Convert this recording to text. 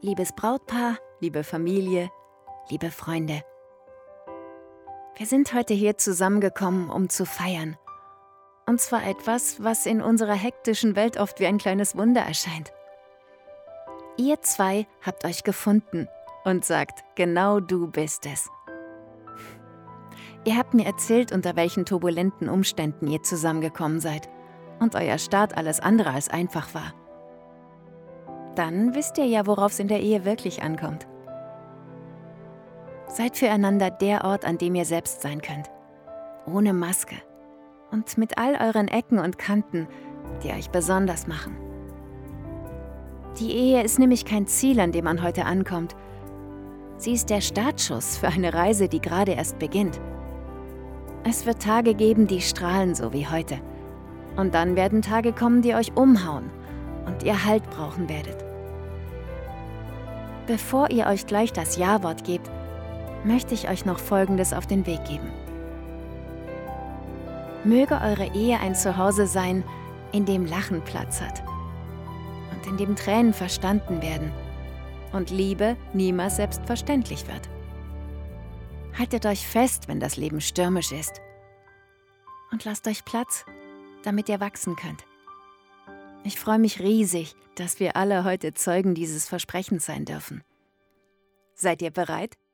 liebes Brautpaar, liebe Familie, liebe Freunde. Wir sind heute hier zusammengekommen, um zu feiern. Und zwar etwas, was in unserer hektischen Welt oft wie ein kleines Wunder erscheint. Ihr zwei habt euch gefunden und sagt, genau du bist es. Ihr habt mir erzählt, unter welchen turbulenten Umständen ihr zusammengekommen seid und euer Start alles andere als einfach war. Dann wisst ihr ja, worauf es in der Ehe wirklich ankommt. Seid füreinander der Ort, an dem ihr selbst sein könnt. Ohne Maske. Und mit all euren Ecken und Kanten, die euch besonders machen. Die Ehe ist nämlich kein Ziel, an dem man heute ankommt. Sie ist der Startschuss für eine Reise, die gerade erst beginnt. Es wird Tage geben, die strahlen, so wie heute. Und dann werden Tage kommen, die euch umhauen und ihr Halt brauchen werdet. Bevor ihr euch gleich das Ja-Wort gebt, möchte ich euch noch Folgendes auf den Weg geben. Möge eure Ehe ein Zuhause sein, in dem Lachen Platz hat und in dem Tränen verstanden werden und Liebe niemals selbstverständlich wird. Haltet euch fest, wenn das Leben stürmisch ist und lasst euch Platz, damit ihr wachsen könnt. Ich freue mich riesig, dass wir alle heute Zeugen dieses Versprechens sein dürfen. Seid ihr bereit?